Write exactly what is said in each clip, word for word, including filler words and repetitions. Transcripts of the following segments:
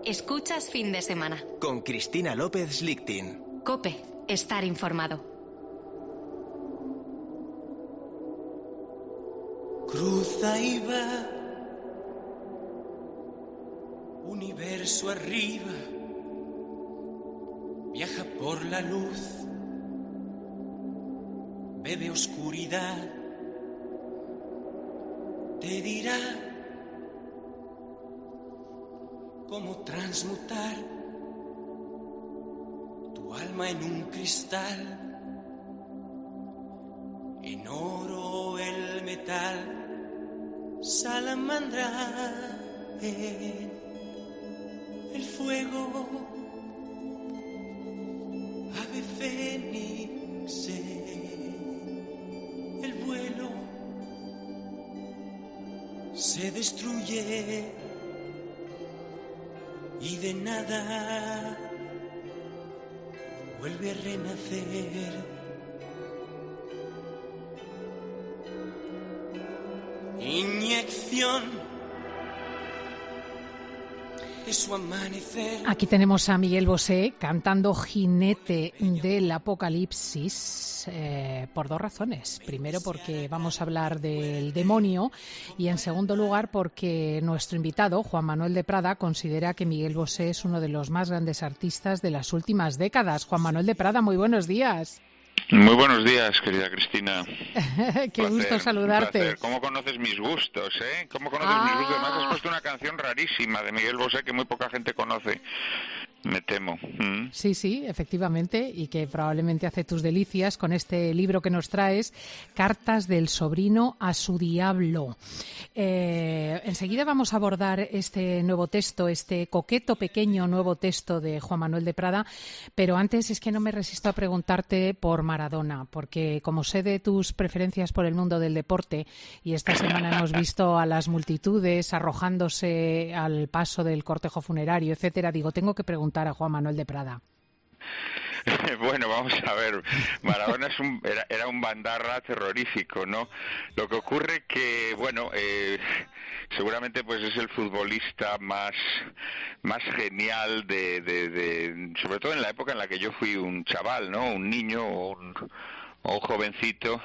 Escuchas Fin de Semana. Con Cristina López Lichtin. COPE. Estar informado. Cruza y va, universo arriba, viaja por la luz, bebe oscuridad, te dirá cómo transmutar tu alma en un cristal, en oro el metal, salamandra en el fuego, ave fénix en el vuelo, se destruye y de nada vuelve a renacer. Inyección de su amanecer. Aquí tenemos a Miguel Bosé cantando Jinete del Apocalipsis eh, por dos razones. Primero, porque vamos a hablar del demonio, y en segundo lugar porque nuestro invitado, Juan Manuel de Prada, considera que Miguel Bosé es uno de los más grandes artistas de las últimas décadas. Juan Manuel de Prada, muy buenos días. Muy buenos días, querida Cristina. Qué placer, gusto saludarte. Placer. ¿Cómo conoces mis gustos, eh? ¿Cómo conoces ah. mis gustos? Además has puesto una canción rarísima de Miguel Bosé que muy poca gente conoce. Me temo. ¿Mm? Sí, sí, efectivamente, y que probablemente hace tus delicias con este libro que nos traes, Cartas del sobrino a su diablo. Eh, enseguida vamos a abordar este nuevo texto, este coqueto pequeño nuevo texto de Juan Manuel de Prada, pero antes es que no me resisto a preguntarte por Maradona, porque como sé de tus preferencias por el mundo del deporte, y esta semana hemos visto a las multitudes arrojándose al paso del cortejo funerario, etcétera, digo, tengo que preguntar a Juan Manuel de Prada. Bueno, vamos a ver, Maradona es un, era, era un bandarra terrorífico, ¿no? Lo que ocurre que, bueno, eh, seguramente pues es el futbolista más, más genial de, de, de, sobre todo en la época en la que yo fui un chaval, ¿no? Un niño o un, o un jovencito,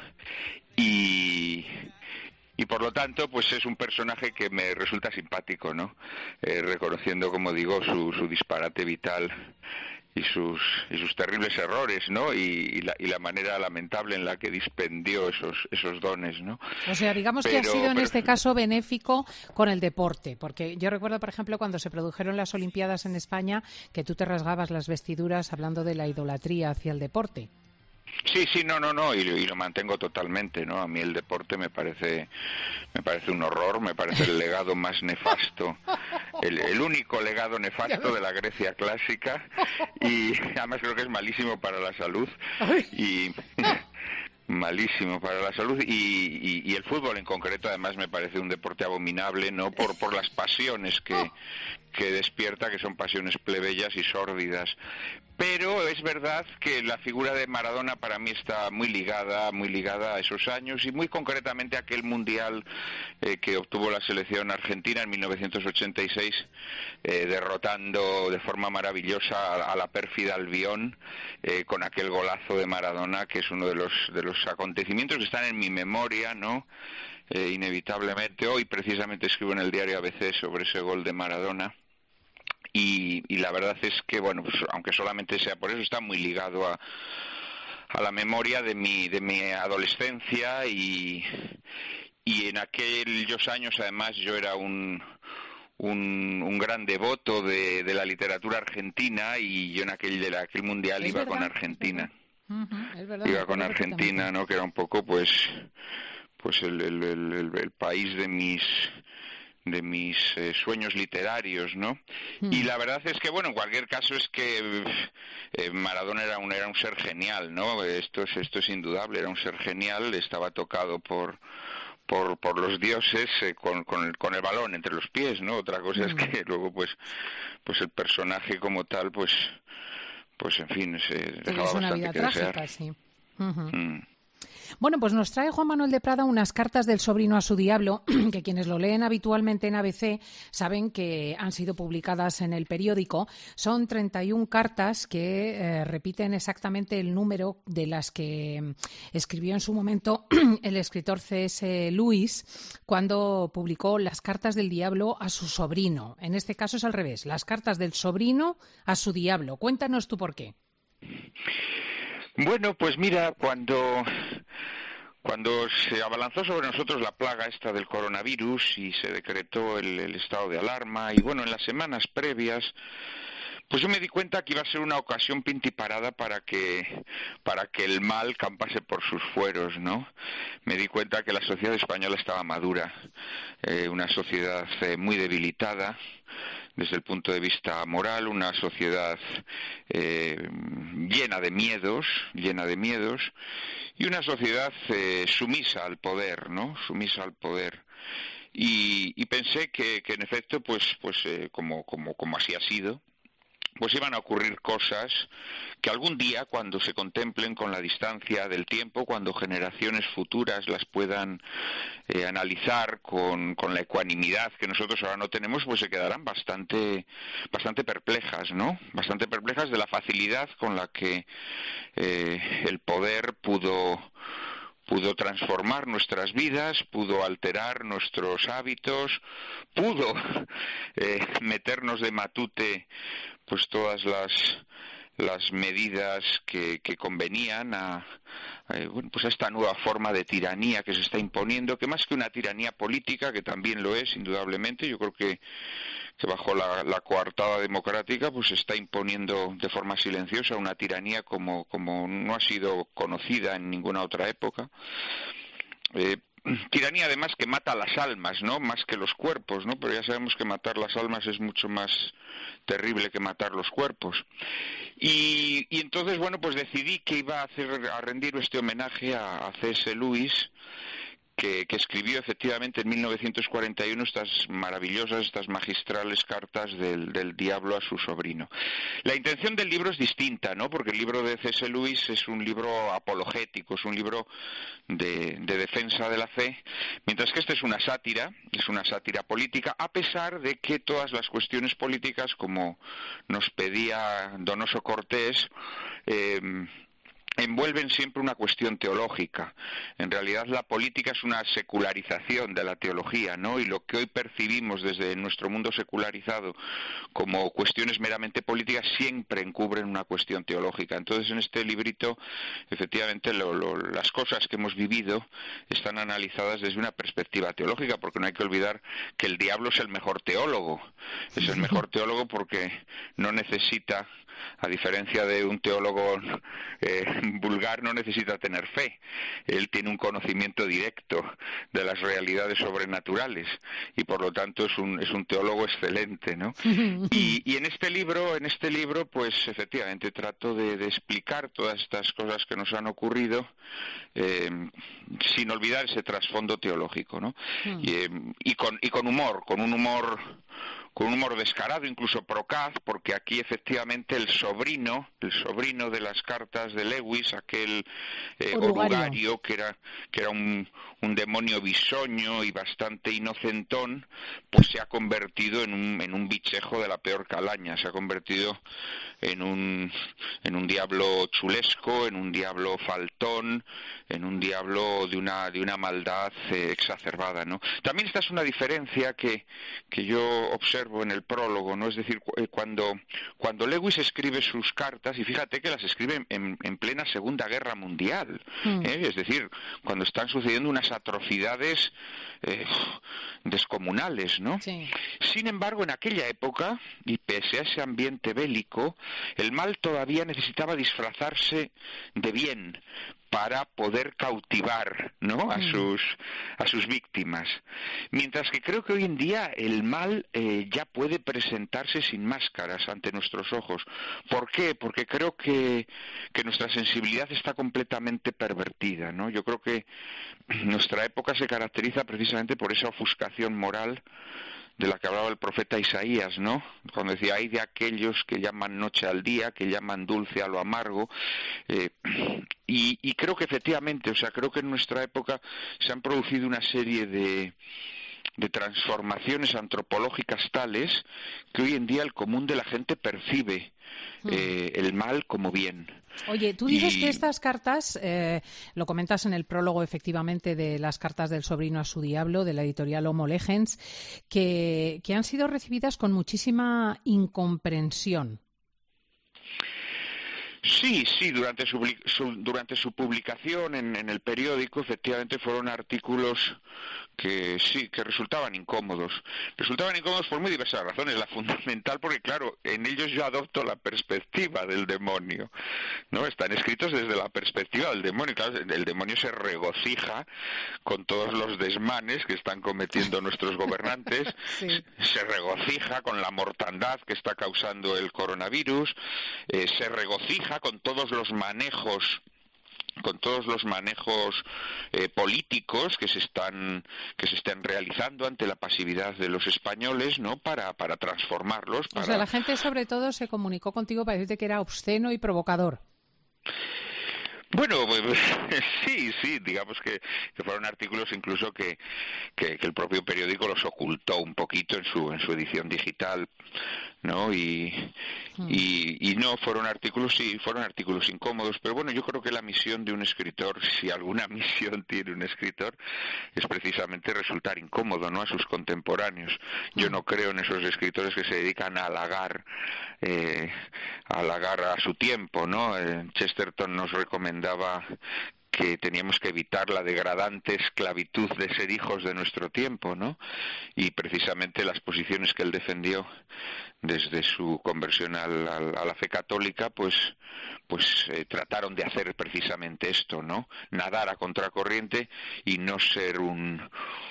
y... Y por lo tanto, pues es un personaje que me resulta simpático, ¿no? Eh, reconociendo, como digo, su, su disparate vital y sus y sus terribles errores, ¿no? Y, y, la, y la manera lamentable en la que dispendió esos esos dones, ¿no? O sea, digamos pero, que ha sido en pero... este caso benéfico con el deporte, porque yo recuerdo, por ejemplo, cuando se produjeron las Olimpiadas en España, que tú te rasgabas las vestiduras hablando de la idolatría hacia el deporte. Sí, sí, no, no, no, y, y lo mantengo totalmente, ¿no? A mí el deporte me parece, me parece un horror, me parece el legado más nefasto, el, el único legado nefasto de la Grecia clásica, y además creo que es malísimo para la salud, y malísimo para la salud, y, y, y el fútbol en concreto además me parece un deporte abominable, ¿no? Por, por las pasiones que, que despierta, que son pasiones plebeyas y sórdidas. Pero es verdad que la figura de Maradona para mí está muy ligada, muy ligada a esos años, y muy concretamente a aquel mundial eh, que obtuvo la selección argentina en mil novecientos ochenta y seis, eh, derrotando de forma maravillosa a, a la pérfida Albión, eh, con aquel golazo de Maradona, que es uno de los de los acontecimientos que están en mi memoria, ¿no? Eh, inevitablemente. Hoy precisamente escribo en el diario A B C sobre ese gol de Maradona. Y, y la verdad es que, bueno, pues, aunque solamente sea por eso, está muy ligado a, a la memoria de mi de mi adolescencia, y, y en aquellos años además yo era un un, un gran devoto de, de la literatura argentina, y yo en aquel de la, aquel mundial iba verdad, con Argentina. Es uh-huh, es verdad, iba con Argentina, ¿no? Que era un poco pues pues el, el, el, el, el país de mis de mis eh, sueños literarios, ¿no? Mm. Y la verdad es que, bueno, en cualquier caso es que eh, Maradona era un era un ser genial, ¿no? Esto es esto es indudable, era un ser genial, estaba tocado por por por los dioses, eh, con con el, con el balón entre los pies, ¿no? Otra cosa mm. es que luego pues pues el personaje como tal, pues pues en fin, se dejaba es una bastante vida que trágica, desear. Sí. Uh-huh. Mm. Bueno, pues nos trae Juan Manuel de Prada unas cartas del sobrino a su diablo, que quienes lo leen habitualmente en A B C saben que han sido publicadas en el periódico. Son treinta y una cartas que eh, repiten exactamente el número de las que escribió en su momento el escritor C S Lewis cuando publicó Las cartas del diablo a su sobrino. En este caso es al revés, las cartas del sobrino a su diablo. Cuéntanos tú por qué. Bueno, pues mira, cuando, cuando se abalanzó sobre nosotros la plaga esta del coronavirus y se decretó el, el estado de alarma, y bueno, en las semanas previas, pues yo me di cuenta que iba a ser una ocasión pintiparada para que, para que el mal campase por sus fueros, ¿no? Me di cuenta que la sociedad española estaba madura, eh, una sociedad eh, muy debilitada desde el punto de vista moral, una sociedad eh, llena de miedos, llena de miedos, y una sociedad eh, sumisa al poder, ¿no? Sumisa al poder. Y, y pensé que, que en efecto, pues, pues eh, como, como, como así ha sido, pues iban a ocurrir cosas que algún día, cuando se contemplen con la distancia del tiempo, cuando generaciones futuras las puedan eh, analizar con, con la ecuanimidad que nosotros ahora no tenemos, pues se quedarán bastante, bastante perplejas, ¿no? Bastante perplejas de la facilidad con la que eh, el poder pudo pudo transformar nuestras vidas, pudo alterar nuestros hábitos, pudo eh, meternos de matute pues todas las las medidas que, que convenían a, a, bueno, pues a esta nueva forma de tiranía que se está imponiendo, que más que una tiranía política, que también lo es, indudablemente, yo creo que, que bajo la, la coartada democrática pues se está imponiendo de forma silenciosa una tiranía como, como no ha sido conocida en ninguna otra época. Eh, Tiranía además que mata las almas, ¿no? Más que los cuerpos, ¿no? Pero ya sabemos que matar las almas es mucho más terrible que matar los cuerpos. Y, y entonces, bueno, pues decidí que iba a hacer a rendir este homenaje a, a C S Lewis, que, que escribió efectivamente en mil novecientos cuarenta y uno estas maravillosas, estas magistrales cartas del, del diablo a su sobrino. La intención del libro es distinta, ¿no? Porque el libro de C S Lewis es un libro apologético, es un libro de, de defensa de la fe, mientras que este es una sátira, es una sátira política, a pesar de que todas las cuestiones políticas, como nos pedía Donoso Cortés, eh, envuelven siempre una cuestión teológica. En realidad la política es una secularización de la teología, ¿no? Y lo que hoy percibimos desde nuestro mundo secularizado como cuestiones meramente políticas siempre encubren una cuestión teológica. Entonces en este librito, efectivamente, lo, lo, las cosas que hemos vivido están analizadas desde una perspectiva teológica, porque no hay que olvidar que el diablo es el mejor teólogo. Es el mejor teólogo porque no necesita, a diferencia de un teólogo eh, vulgar, no necesita tener fe. Él tiene un conocimiento directo de las realidades sobrenaturales y por lo tanto es un es un teólogo excelente, ¿no? Y, y en este libro, en este libro, pues efectivamente trato de, de explicar todas estas cosas que nos han ocurrido eh, sin olvidar ese trasfondo teológico, ¿no? Y, eh, y con y con humor, con un humor con un humor descarado, incluso procaz, porque aquí efectivamente el sobrino, el sobrino de las cartas de Lewis, aquel eh, orugario. orugario que era que era un, un demonio bisoño y bastante inocentón, pues se ha convertido en un en un bichejo de la peor calaña, se ha convertido en un en un diablo chulesco, en un diablo faltón, en un diablo de una de una maldad eh, exacerbada, ¿no? También esta es una diferencia que que yo observo en el prólogo, ¿no? Es decir, cuando cuando Lewis escribe sus cartas, y fíjate que las escribe en, en plena Segunda Guerra Mundial, mm. ¿eh? Es decir, cuando están sucediendo unas atrocidades eh, descomunales, ¿no? Sí. Sin embargo, en aquella época, y pese a ese ambiente bélico, el mal todavía necesitaba disfrazarse de bien para poder cautivar, ¿no?, a sus a sus víctimas. Mientras que creo que hoy en día el mal eh, ya puede presentarse sin máscaras ante nuestros ojos. ¿Por qué? Porque creo que, que nuestra sensibilidad está completamente pervertida, ¿no? Yo creo que nuestra época se caracteriza precisamente por esa ofuscación moral de la que hablaba el profeta Isaías, ¿no? Cuando decía, hay de aquellos que llaman noche al día, que llaman dulce a lo amargo, eh, y, y creo que efectivamente, o sea, creo que en nuestra época se han producido una serie de de transformaciones antropológicas tales que hoy en día el común de la gente percibe eh, el mal como bien. Oye, tú dices y... que estas cartas, eh, lo comentas en el prólogo efectivamente de las cartas del sobrino a su diablo, de la editorial Homo Legens, que, que han sido recibidas con muchísima incomprensión. Sí, sí, durante su, su, durante su publicación en, en el periódico, efectivamente fueron artículos que sí, que resultaban incómodos. Resultaban incómodos por muy diversas razones. La fundamental, porque claro, en ellos yo adopto la perspectiva del demonio, ¿no? Están escritos desde la perspectiva del demonio. Claro, el demonio se regocija con todos los desmanes que están cometiendo nuestros gobernantes, sí. Se regocija con la mortandad que está causando el coronavirus, eh, se regocija con todos los manejos con todos los manejos eh, políticos que se están que se están realizando ante la pasividad de los españoles, ¿no? Para para transformarlos. Para... O sea, la gente sobre todo se comunicó contigo para decirte que era obsceno y provocador. Bueno, pues, sí, sí, digamos que, que fueron artículos incluso que, que, que el propio periódico los ocultó un poquito en su en su edición digital, ¿no? Y, mm. y, y no, fueron artículos, sí, fueron artículos incómodos, pero bueno, yo creo que la misión de un escritor, si alguna misión tiene un escritor, es precisamente resultar incómodo, ¿no? A sus contemporáneos. Yo mm. no creo en esos escritores que se dedican a halagar, eh, a halagar a su tiempo, ¿no? Eh, Chesterton nos recomendaba que teníamos que evitar la degradante esclavitud de ser hijos de nuestro tiempo, ¿no? Y precisamente las posiciones que él defendió desde su conversión al, al, a la fe católica, pues pues eh, trataron de hacer precisamente esto, ¿no? Nadar a contracorriente y no ser un,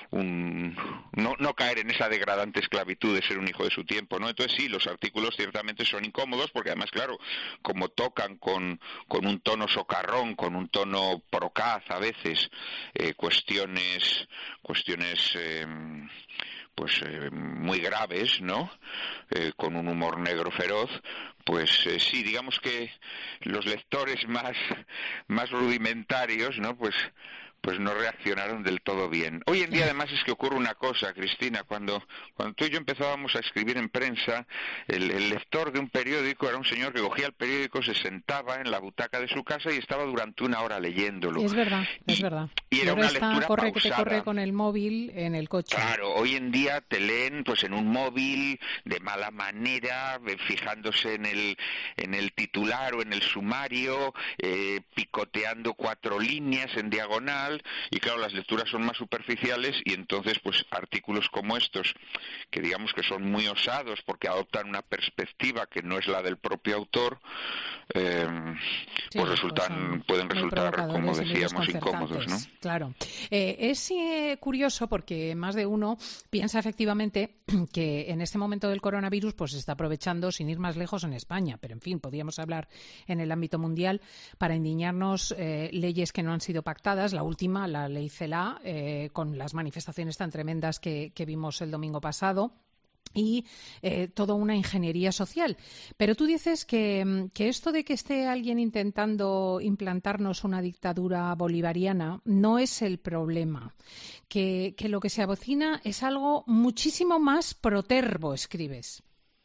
un no, no caer en esa degradante esclavitud de ser un hijo de su tiempo, ¿no? Entonces sí, los artículos ciertamente son incómodos porque además, claro, como tocan con, con un tono socarrón, con un tono procaz a veces, eh, cuestiones, cuestiones eh, pues eh, muy graves, ¿no? Eh, con un humor negro feroz, pues eh, sí, digamos que los lectores más más rudimentarios, ¿no? Pues pues no reaccionaron del todo bien. Hoy en día además es que ocurre una cosa, Cristina, cuando cuando tú y yo empezábamos a escribir en prensa, el, el lector de un periódico era un señor que cogía el periódico, se sentaba en la butaca de su casa y estaba durante una hora leyéndolo. Es verdad, es y, verdad. Y era ahora una está, lectura corre pausada. Que te corre con el móvil en el coche. Claro, hoy en día te leen pues en un móvil de mala manera, fijándose en el en el titular o en el sumario, eh, picoteando cuatro líneas en diagonal. Y claro, las lecturas son más superficiales y entonces pues artículos como estos, que digamos que son muy osados porque adoptan una perspectiva que no es la del propio autor, eh, sí, pues resultan pues pueden resultar, como decíamos, incómodos, ¿no? Claro. Eh, es eh, curioso porque más de uno piensa efectivamente que en este momento del coronavirus pues se está aprovechando, sin ir más lejos, en España, pero en fin, podríamos hablar en el ámbito mundial, para indignarnos eh, leyes que no han sido pactadas. La última, la ley CELA, eh, con las manifestaciones tan tremendas que, que vimos el domingo pasado, y eh, toda una ingeniería social. Pero tú dices que, que esto de que esté alguien intentando implantarnos una dictadura bolivariana no es el problema, que, que lo que se avecina es algo muchísimo más protervo, escribes.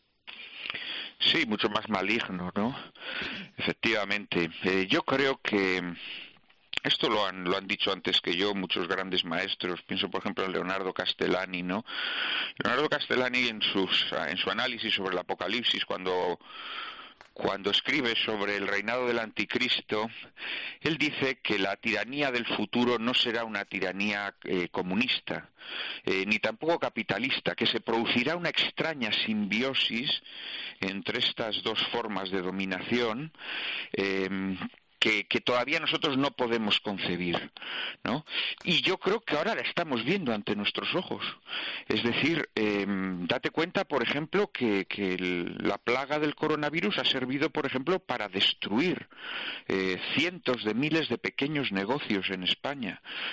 Sí, mucho más maligno, ¿no? Efectivamente. Eh, yo creo que esto lo han lo han dicho antes que yo muchos grandes maestros. Pienso, por ejemplo, en Leonardo Castellani, ¿no? Leonardo Castellani en sus en su análisis sobre el Apocalipsis, cuando cuando escribe sobre el reinado del anticristo, él dice que la tiranía del futuro no será una tiranía eh, comunista, eh, ni tampoco capitalista, que se producirá una extraña simbiosis entre estas dos formas de dominación, eh, Que, que todavía nosotros no podemos concebir, ¿no? Y yo creo que ahora la estamos viendo ante nuestros ojos. Es decir, eh, date cuenta, por ejemplo, que, que el, la plaga del coronavirus ha servido, por ejemplo, para destruir eh, cientos de miles de pequeños negocios en España.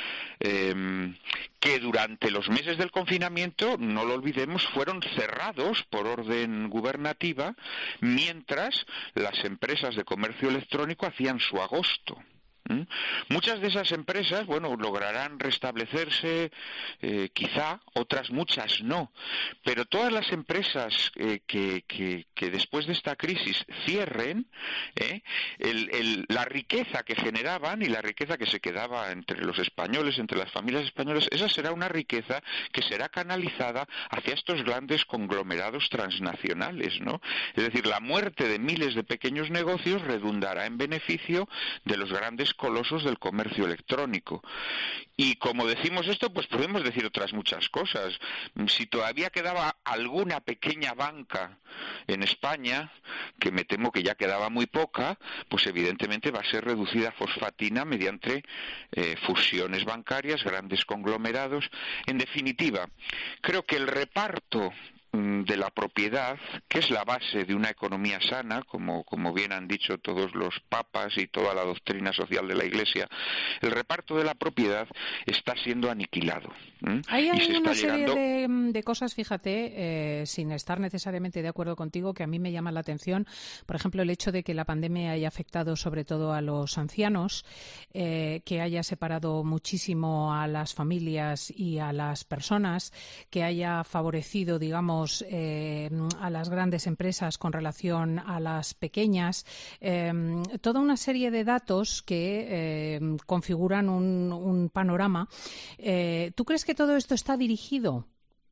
eh, que durante los meses del confinamiento, no lo olvidemos, fueron cerrados por orden gubernativa, mientras las empresas de comercio electrónico hacían su agosto. ¿Mm? Muchas de esas empresas, bueno, lograrán restablecerse, eh, quizá, otras muchas no, pero todas las empresas eh, que, que, que después de esta crisis cierren, eh, el, el, la riqueza que generaban y la riqueza que se quedaba entre los españoles, entre las familias españolas, esa será una riqueza que será canalizada hacia estos grandes conglomerados transnacionales, ¿no? Es decir, la muerte de miles de pequeños negocios redundará en beneficio de los grandes colosos del comercio electrónico. Y como decimos esto, pues podemos decir otras muchas cosas. Si todavía quedaba alguna pequeña banca en España, que me temo que ya quedaba muy poca, pues evidentemente va a ser reducida a fosfatina mediante eh, fusiones bancarias, grandes conglomerados. En definitiva, creo que el reparto de la propiedad, que es la base de una economía sana, como, como bien han dicho todos los papas y toda la doctrina social de la Iglesia, el reparto de la propiedad está siendo aniquilado. ¿Mm? Hay, hay y se una está serie llegando... de, de cosas, fíjate, eh, sin estar necesariamente de acuerdo contigo, que a mí me llama la atención. Por ejemplo, el hecho de que la pandemia haya afectado sobre todo a los ancianos, eh, que haya separado muchísimo a las familias y a las personas, que haya favorecido, digamos, Eh, a las grandes empresas con relación a las pequeñas, eh, toda una serie de datos que eh, configuran un, un panorama. Eh, ¿Tú crees que todo esto está dirigido?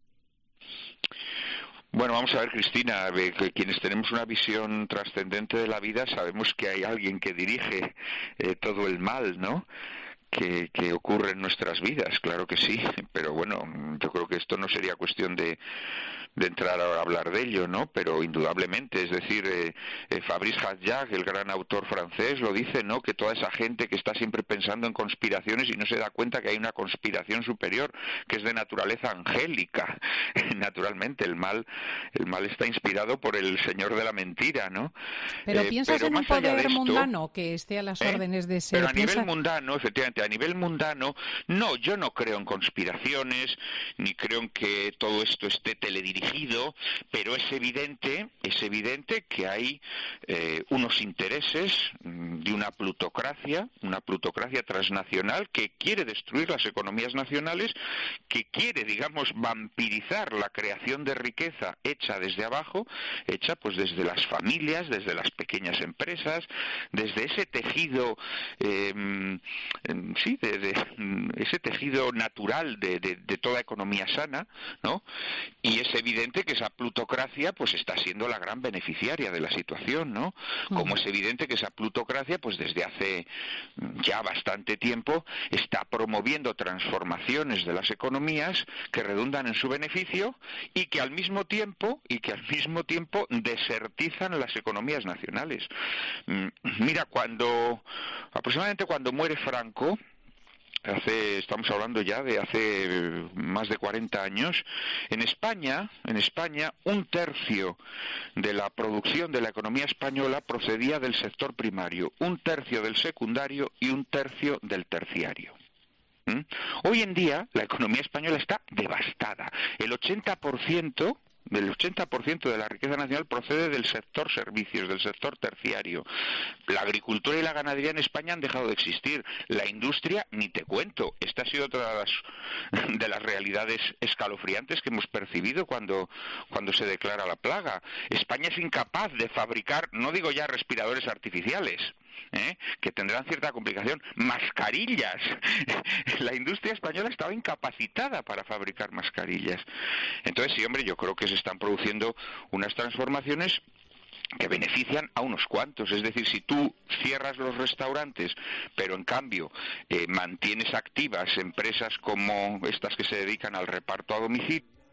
Bueno, vamos a ver, Cristina, que quienes tenemos una visión trascendente de la vida sabemos que hay alguien que dirige eh, todo el mal, ¿no?, Que, que ocurre en nuestras vidas, claro que sí, pero bueno, yo creo que esto no sería cuestión de, de entrar ahora a hablar de ello, ¿no? Pero indudablemente, es decir, eh, eh, Fabrice Hadjag, el gran autor francés, lo dice, ¿no?, que toda esa gente que está siempre pensando en conspiraciones y no se da cuenta que hay una conspiración superior, que es de naturaleza angélica. Naturalmente, el mal, el mal está inspirado por el señor de la mentira, ¿no? Pero eh, piensas pero en un más allá poder de esto, mundano que esté a las ¿eh? órdenes de ese... Pero a piensa... nivel mundano, efectivamente, a nivel mundano, no, yo no creo en conspiraciones, ni creo en que todo esto esté teledirigido, pero es evidente, es evidente que hay eh, unos intereses de una plutocracia, una plutocracia transnacional que quiere destruir las economías nacionales, que quiere, digamos, vampirizar la creación de riqueza hecha desde abajo, hecha pues desde las familias, desde las pequeñas empresas, desde ese tejido, eh, sí, de, de ese tejido natural de, de, de toda economía sana, ¿no? Y es evidente que esa plutocracia pues está siendo la gran beneficiaria de la situación, ¿no? Como es evidente que esa plutocracia pues desde hace ya bastante tiempo está promoviendo transformaciones de las economías que redundan en su beneficio y que al mismo tiempo y que al mismo tiempo desertizan las economías nacionales. Mira, cuando aproximadamente cuando muere Franco, Hace, estamos hablando ya de hace más de cuarenta años, en España, en España, un tercio de la producción de la economía española procedía del sector primario, un tercio del secundario y un tercio del terciario. ¿Mm? Hoy en día la economía española está devastada. El ochenta por ciento del ochenta por ciento de la riqueza nacional procede del sector servicios, del sector terciario. La agricultura y la ganadería en España han dejado de existir. La industria, ni te cuento. Esta ha sido otra de las, de las realidades escalofriantes que hemos percibido cuando, cuando se declara la plaga. España es incapaz de fabricar, no digo ya respiradores artificiales, ¿Eh? que tendrán cierta complicación, mascarillas. La industria española estaba incapacitada para fabricar mascarillas. Entonces, sí, hombre, yo creo que se están produciendo unas transformaciones que benefician a unos cuantos. Es decir, si tú cierras los restaurantes, pero en cambio eh, mantienes activas empresas como estas que se dedican al reparto a domicilio,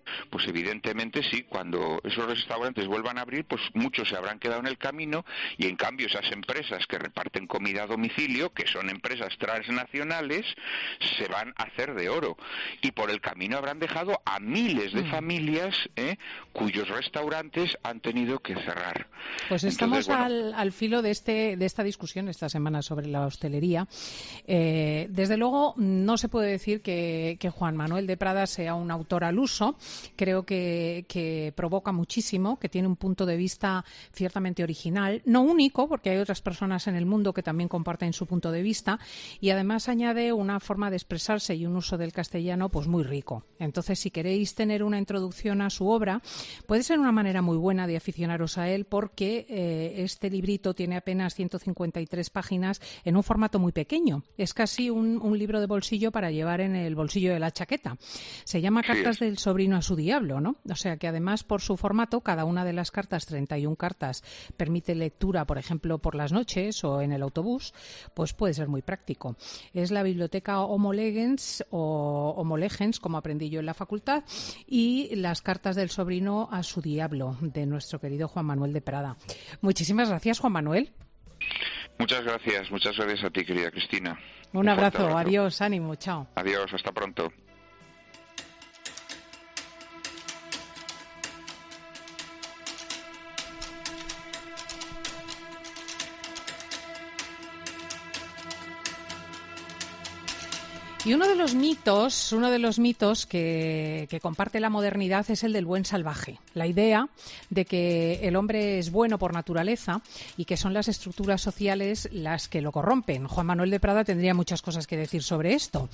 pues evidentemente sí, cuando esos restaurantes vuelvan a abrir, pues muchos se habrán quedado en el camino, y en cambio esas empresas que reparten comida a domicilio, que son empresas transnacionales, se van a hacer de oro, y por el camino habrán dejado a miles de familias ¿eh? cuyos restaurantes han tenido que cerrar. Pues estamos Entonces, bueno, al, al filo de este de esta discusión esta semana sobre la hostelería. Eh, desde luego no se puede decir que, que Juan Manuel de Prada sea un autor al uso. Creo que, que provoca muchísimo, que tiene un punto de vista ciertamente original, no único, porque hay otras personas en el mundo que también comparten su punto de vista, y además añade una forma de expresarse y un uso del castellano pues muy rico. Entonces, si queréis tener una introducción a su obra, puede ser una manera muy buena de aficionaros a él, porque eh, este librito tiene apenas ciento cincuenta y tres páginas en un formato muy pequeño. Es casi un, un libro de bolsillo para llevar en el bolsillo de la chaqueta. Se llama Cartas del sobrino a su diablo, ¿no? O sea que además, por su formato, cada una de las cartas, treinta y una cartas, permite lectura, por ejemplo, por las noches o en el autobús, pues puede ser muy práctico. Es la biblioteca Homo Legens o Homo Legens, como aprendí yo en la facultad, y las cartas del sobrino a su diablo, de nuestro querido Juan Manuel de Prada. Muchísimas gracias, Juan Manuel. Muchas gracias, muchas gracias a ti, querida Cristina. Un, Un abrazo, abrazo, adiós, ánimo, chao. Adiós, hasta pronto. Y uno de los mitos, uno de los mitos que, que comparte la modernidad es el del buen salvaje. La idea de que el hombre es bueno por naturaleza y que son las estructuras sociales las que lo corrompen. Juan Manuel de Prada tendría muchas cosas que decir sobre esto.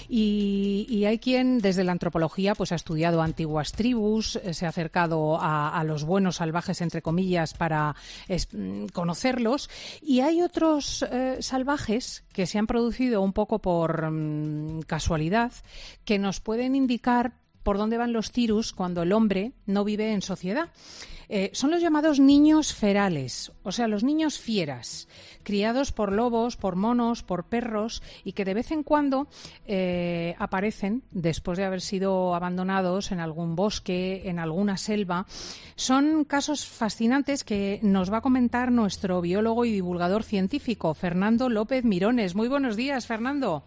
Y, y hay quien desde la antropología pues ha estudiado antiguas tribus, se ha acercado a, a los buenos salvajes, entre comillas, para es, conocerlos. Y hay otros eh, salvajes que se han producido un poco por mmm, casualidad, que nos pueden indicar por dónde van los tiros cuando el hombre no vive en sociedad. Eh, son los llamados niños ferales, o sea, los niños fieras, criados por lobos, por monos, por perros, y que de vez en cuando eh, aparecen después de haber sido abandonados en algún bosque, en alguna selva. Son casos fascinantes que nos va a comentar nuestro biólogo y divulgador científico, Fernando López Mirones. Muy buenos días, Fernando.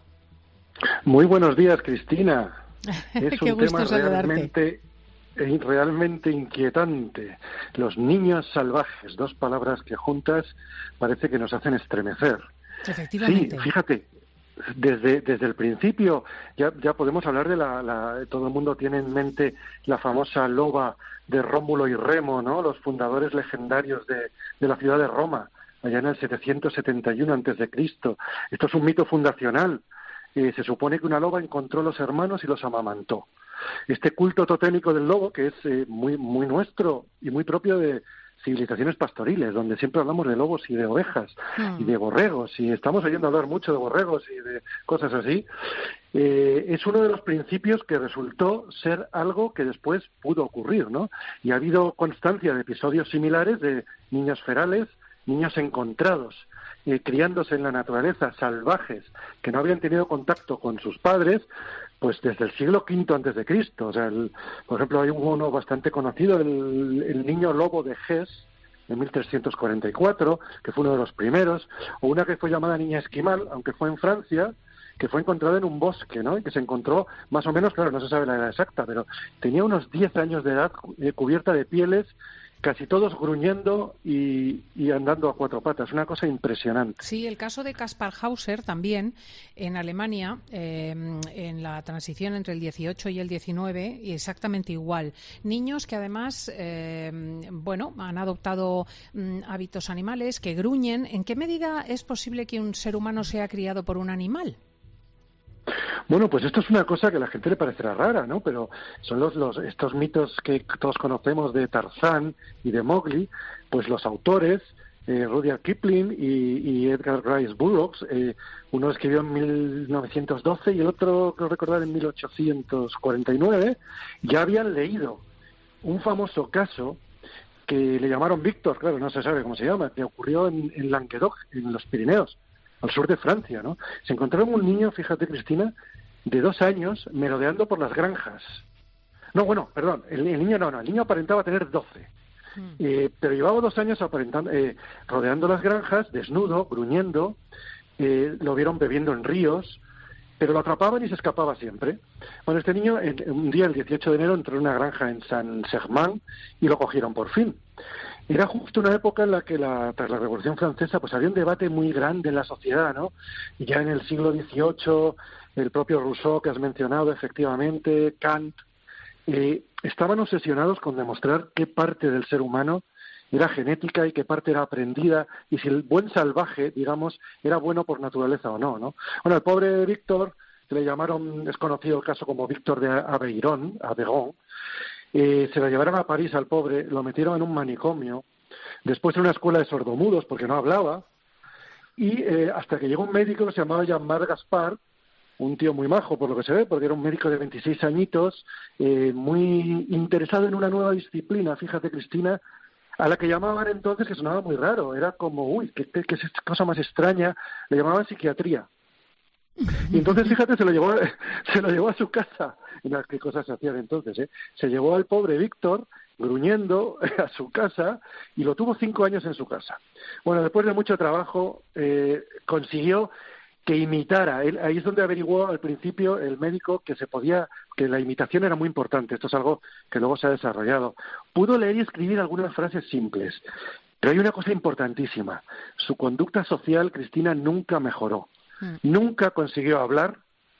Muy buenos días, Cristina. Es Qué un gusto tema saludarte. realmente, realmente inquietante. Los niños salvajes, dos palabras que juntas parece que nos hacen estremecer. Efectivamente. Sí, fíjate, desde desde el principio ya ya podemos hablar de la, la todo el mundo tiene en mente la famosa loba de Rómulo y Remo, ¿no? Los fundadores legendarios de, de la ciudad de Roma, allá en el setecientos setenta y uno antes de Cristo. Esto es un mito fundacional. Eh, se supone que una loba encontró los hermanos y los amamantó. Este culto totémico del lobo, que es eh, muy muy nuestro y muy propio de civilizaciones pastoriles, donde siempre hablamos de lobos y de ovejas mm. y de borregos, y estamos oyendo hablar mucho de borregos y de cosas así, eh, es uno de los principios que resultó ser algo que después pudo ocurrir, ¿no? Y ha habido constancia de episodios similares de niños ferales, niños encontrados, Eh, criándose en la naturaleza, salvajes, que no habían tenido contacto con sus padres, pues desde el siglo quinto antes de Cristo. O sea, el, por ejemplo, hay uno bastante conocido, el, el niño lobo de Hesse, de mil trescientos cuarenta y cuatro, que fue uno de los primeros, o una que fue llamada niña esquimal, aunque fue en Francia, que fue encontrada en un bosque, ¿no? Y que se encontró, más o menos, claro, no se sabe la edad exacta, pero tenía unos diez años de edad, eh, cubierta de pieles, casi todos gruñendo y, y andando a cuatro patas, una cosa impresionante. Sí, el caso de Kaspar Hauser también, en Alemania, eh, en la transición entre el dieciocho y el diecinueve, exactamente igual. Niños que además, eh, bueno, han adoptado mm, hábitos animales, que gruñen. ¿En qué medida es posible que un ser humano sea criado por un animal? Bueno, pues esto es una cosa que a la gente le parecerá rara, ¿no? Pero son los, los estos mitos que todos conocemos de Tarzán y de Mowgli, pues los autores, eh, Rudyard Kipling y, y Edgar Rice Burroughs, eh, uno escribió en mil novecientos doce y el otro, creo recordar, en mil ochocientos cuarenta y nueve, ya habían leído un famoso caso que le llamaron Víctor, claro, no se sabe cómo se llama, que ocurrió en, en Languedoc, en los Pirineos, al sur de Francia, ¿no? Se encontraron un niño, fíjate, Cristina, de dos años merodeando por las granjas. No, bueno, perdón, el, el niño no, no, el niño aparentaba tener doce. Mm. Eh, pero llevaba dos años aparentando, eh, rodeando las granjas, desnudo, gruñendo, eh, lo vieron bebiendo en ríos, pero lo atrapaban y se escapaba siempre. Bueno, este niño, en, un día, el dieciocho de enero, entró en una granja en Saint-Germain y lo cogieron por fin. Era justo una época en la que, la, tras la Revolución Francesa, pues había un debate muy grande en la sociedad, ¿no? Y ya en el siglo dieciocho, el propio Rousseau, que has mencionado, efectivamente, Kant, eh, estaban obsesionados con demostrar qué parte del ser humano era genética y qué parte era aprendida, y si el buen salvaje, digamos, era bueno por naturaleza o no, ¿no? Bueno, el pobre Víctor, que le llamaron, es conocido el caso como Víctor de Aveyron, Aveyron, eh, se lo llevaron a París al pobre, lo metieron en un manicomio, después en una escuela de sordomudos porque no hablaba, y eh, hasta que llegó un médico que se llamaba Jean-Marc Gaspard, un tío muy majo, por lo que se ve, porque era un médico de veintiséis añitos, eh, muy interesado en una nueva disciplina, fíjate, Cristina, a la que llamaban entonces, que sonaba muy raro, era como, uy, qué, qué, qué cosa más extraña, le llamaban psiquiatría. Y entonces, fíjate, se lo llevó, se lo llevó a su casa, mira qué cosas se hacían entonces, ¿eh? Se llevó al pobre Víctor, gruñendo, a su casa, y lo tuvo cinco años en su casa. Bueno, después de mucho trabajo, eh, consiguió que imitara. Él, ahí es donde averiguó al principio el médico que se podía, que la imitación era muy importante. Esto es algo que luego se ha desarrollado. Pudo leer y escribir algunas frases simples, pero hay una cosa importantísima. Su conducta social, Cristina, nunca mejoró. Mm. Nunca consiguió hablar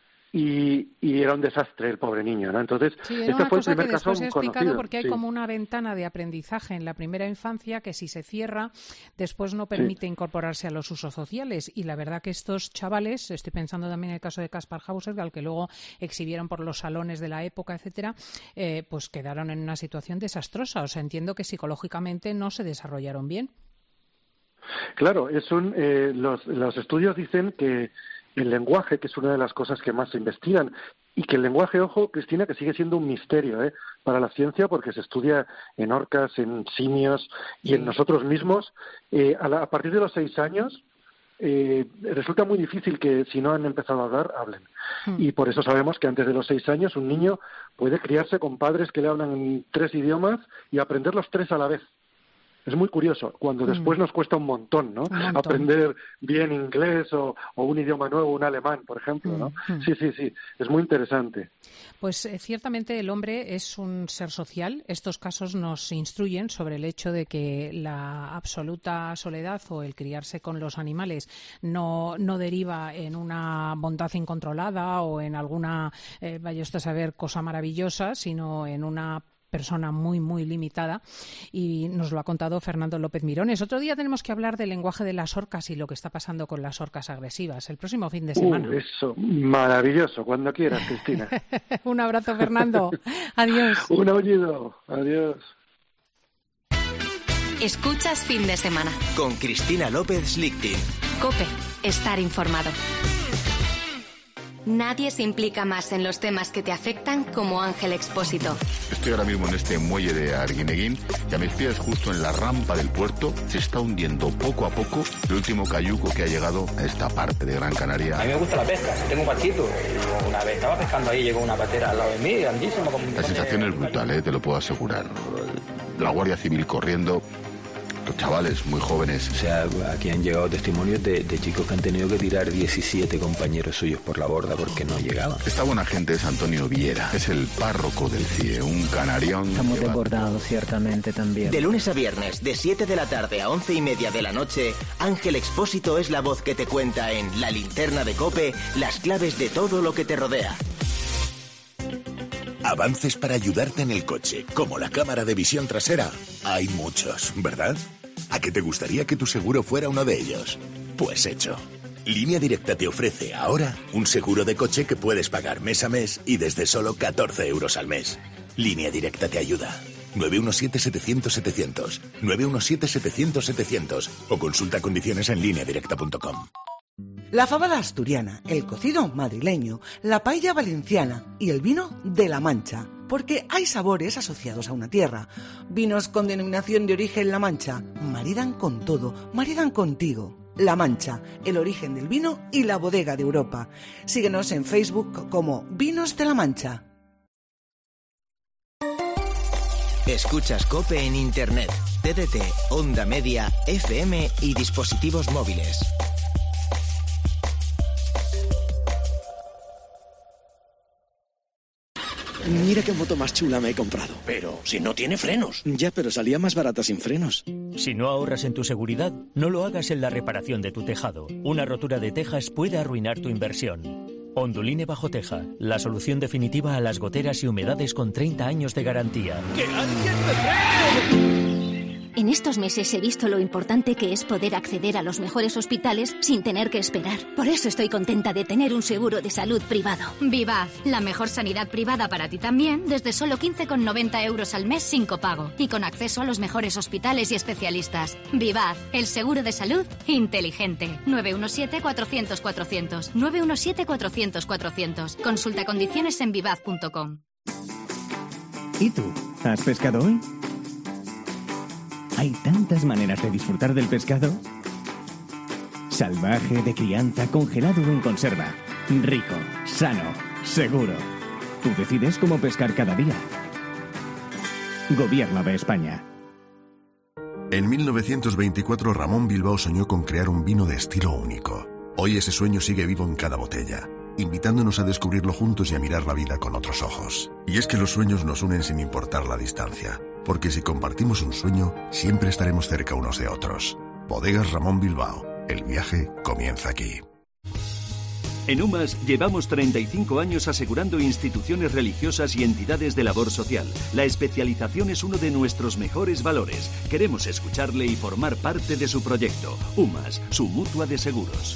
y, y era un desastre el pobre niño, ¿no? Entonces, sí, este fue el primer que caso conocido. Explicado porque hay sí. como una ventana de aprendizaje en la primera infancia que si se cierra, después no permite sí. incorporarse a los usos sociales. Y la verdad que estos chavales, estoy pensando también en el caso de Kaspar Hauser, al que luego exhibieron por los salones de la época, etcétera, eh, pues quedaron en una situación desastrosa. O sea, entiendo que psicológicamente no se desarrollaron bien. Claro, es un, eh, los, los estudios dicen que el lenguaje, que es una de las cosas que más se investigan, y que el lenguaje, ojo, Cristina, que sigue siendo un misterio ¿eh? para la ciencia, porque se estudia en orcas, en simios y en nosotros mismos, eh, a, la, a partir de los seis años, eh, resulta muy difícil que, si no han empezado a hablar, hablen. Mm. Y por eso sabemos que antes de los seis años un niño puede criarse con padres que le hablan en tres idiomas y aprender los tres a la vez. Es muy curioso, cuando después nos cuesta un montón, ¿no? Un montón. Aprender bien inglés o, o un idioma nuevo, un alemán, por ejemplo, ¿no? Mm. Sí, sí, sí, es muy interesante. Pues eh, ciertamente el hombre es un ser social. Estos casos nos instruyen sobre el hecho de que la absoluta soledad o el criarse con los animales no, no deriva en una bondad incontrolada o en alguna, eh, vaya usted a saber, cosa maravillosa, sino en una persona muy, muy limitada, y nos lo ha contado Fernando López Mirones. Otro día tenemos que hablar del lenguaje de las orcas y lo que está pasando con las orcas agresivas, el próximo fin de semana. Uh, eso, maravilloso, cuando quieras, Cristina. Un abrazo, Fernando. Adiós. Un aullido. Adiós. Escuchas Fin de Semana. Con Cristina López Lichtin. COPE. Estar informado. Nadie se implica más en los temas que te afectan como Ángel Expósito. Estoy ahora mismo en este muelle de Arguineguín y a mis pies, justo en la rampa del puerto, se está hundiendo poco a poco el último cayuco que ha llegado a esta parte de Gran Canaria. A mí me gusta la pesca, tengo un barquito. Una vez estaba pescando ahí, llegó una patera al lado de mí, grandísima. Como la sensación es brutal, ¿eh? Te lo puedo asegurar. La Guardia Civil corriendo, los chavales muy jóvenes. O sea, aquí han llegado testimonios de, de chicos que han tenido que tirar diecisiete compañeros suyos por la borda porque no llegaban. Esta buena gente es Antonio Viera, es el párroco del C I E, un canarión. Estamos desbordados, ciertamente, también. De lunes a viernes, de siete de la tarde a once y media de la noche, Ángel Expósito es la voz que te cuenta en La Linterna de COPE las claves de todo lo que te rodea. Avances para ayudarte en el coche, como la cámara de visión trasera, hay muchos, ¿verdad? ¿A qué te gustaría que tu seguro fuera uno de ellos? Pues hecho. Línea Directa te ofrece ahora un seguro de coche que puedes pagar mes a mes y desde solo catorce euros al mes. Línea Directa te ayuda. nueve uno siete, setecientos, setecientos. nueve uno siete, setecientos, setecientos. O consulta condiciones en línea directa punto com. La fábala asturiana, el cocido madrileño, la paella valenciana y el vino de La Mancha. Porque hay sabores asociados a una tierra. Vinos con denominación de origen La Mancha maridan con todo, maridan contigo. La Mancha, el origen del vino y la bodega de Europa. Síguenos en Facebook como Vinos de La Mancha. Escuchas COPE en Internet, T D T, Onda Media, F M y dispositivos móviles. Mira qué moto más chula me he comprado. Pero si no tiene frenos. Ya, pero salía más barata sin frenos. Si no ahorras en tu seguridad, no lo hagas en la reparación de tu tejado. Una rotura de tejas puede arruinar tu inversión. Onduline Bajo Teja, la solución definitiva a las goteras y humedades con treinta años de garantía. ¡Que alguien me frene! En estos meses he visto lo importante que es poder acceder a los mejores hospitales sin tener que esperar. Por eso estoy contenta de tener un seguro de salud privado. Vivaz, la mejor sanidad privada para ti también, desde solo quince con noventa euros al mes sin copago y con acceso a los mejores hospitales y especialistas. Vivaz, el seguro de salud inteligente. nueve uno siete, cuatrocientos, cuatrocientos. nueve uno siete, cuatrocientos, cuatrocientos. Consulta condiciones en vivaz punto com. ¿Y tú? ¿Has pescado hoy? Hay tantas maneras de disfrutar del pescado. Salvaje, de crianza, congelado o en conserva. Rico, sano, seguro. Tú decides cómo pescar cada día. Gobierno de España. En mil novecientos veinticuatro, Ramón Bilbao soñó con crear un vino de estilo único. Hoy ese sueño sigue vivo en cada botella, invitándonos a descubrirlo juntos y a mirar la vida con otros ojos. Y es que los sueños nos unen sin importar la distancia. Porque si compartimos un sueño, siempre estaremos cerca unos de otros. Bodegas Ramón Bilbao. El viaje comienza aquí. En UMAS llevamos treinta y cinco años asegurando instituciones religiosas y entidades de labor social. La especialización es uno de nuestros mejores valores. Queremos escucharle y formar parte de su proyecto. UMAS, su mutua de seguros.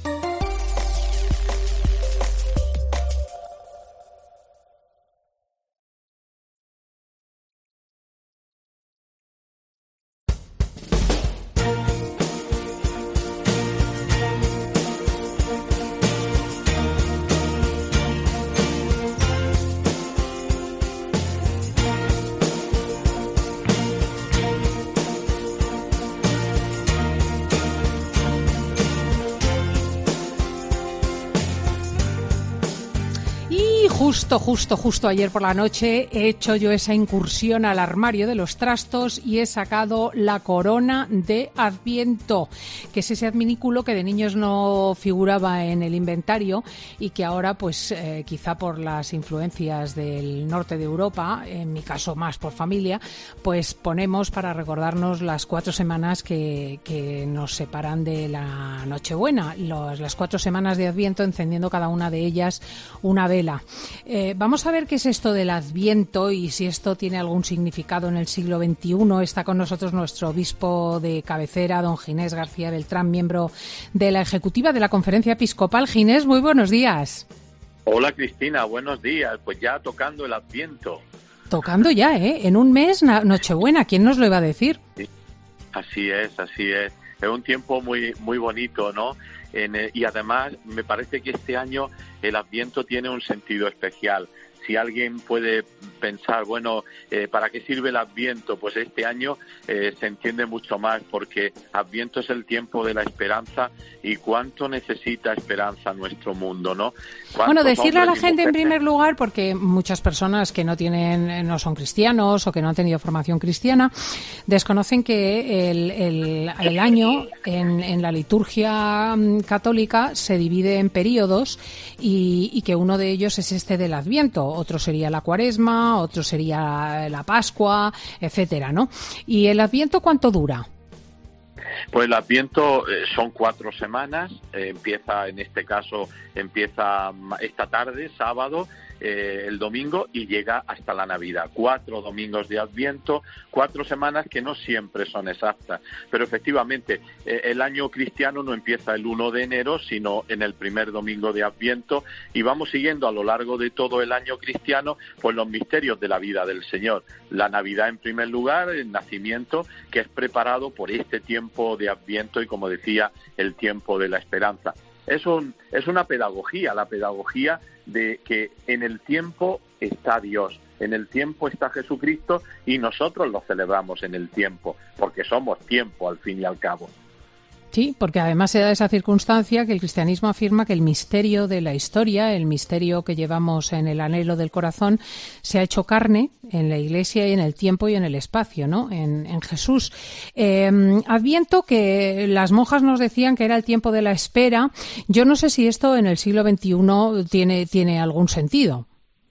Justo, justo, justo ayer por la noche he hecho yo esa incursión al armario de los trastos y he sacado la corona de Adviento, que es ese adminículo que de niños no figuraba en el inventario y que ahora, pues eh, quizá por las influencias del norte de Europa, en mi caso más por familia, pues ponemos para recordarnos las cuatro semanas que, que nos separan de la Nochebuena, los, las cuatro semanas de Adviento, encendiendo cada una de ellas una vela. Eh, vamos a ver qué es esto del Adviento y si esto tiene algún significado en el siglo veintiuno. Está con nosotros nuestro obispo de cabecera, don Ginés García Beltrán, miembro de la ejecutiva de la Conferencia Episcopal. Ginés, muy buenos días. Hola Cristina, buenos días. Pues ya tocando el Adviento. Tocando ya, ¿eh? En un mes, Nochebuena, ¿quién nos lo iba a decir? Sí. Así es, así es. Es un tiempo muy, muy bonito, ¿no? En, y además me parece que este año el Adviento tiene un sentido especial. Si alguien puede pensar, bueno, eh, ¿para qué sirve el Adviento? Pues este año eh, se entiende mucho más, porque Adviento es el tiempo de la esperanza y cuánto necesita esperanza nuestro mundo, ¿no? Bueno, decirle a la gente en primer lugar, porque muchas personas que no tienen, no son cristianos o que no han tenido formación cristiana, desconocen que el, el, el año en, en la liturgia católica se divide en periodos y, y que uno de ellos es este del Adviento. Otro sería la Cuaresma, otro sería la Pascua, etcétera, ¿no? ¿Y el Adviento cuánto dura? Pues el Adviento eh, son cuatro semanas, eh, empieza en este caso, empieza esta tarde, sábado, eh, el domingo y llega hasta la Navidad. Cuatro domingos de Adviento, cuatro semanas que no siempre son exactas, pero efectivamente eh, el año cristiano no empieza el uno de enero, sino en el primer domingo de Adviento, y vamos siguiendo a lo largo de todo el año cristiano pues los misterios de la vida del Señor. La Navidad en primer lugar, el nacimiento, que es preparado por este tiempo de Adviento y, como decía, el tiempo de la esperanza. Es, un, es una pedagogía, la pedagogía de que en el tiempo está Dios, en el tiempo está Jesucristo y nosotros lo celebramos en el tiempo, porque somos tiempo al fin y al cabo. Sí, porque además se da esa circunstancia que el cristianismo afirma que el misterio de la historia, el misterio que llevamos en el anhelo del corazón, se ha hecho carne en la Iglesia y en el tiempo y en el espacio, ¿no? En, en Jesús. Eh, Adviento, que las monjas nos decían que era el tiempo de la espera. Yo no sé si esto en el siglo veintiuno tiene, tiene algún sentido.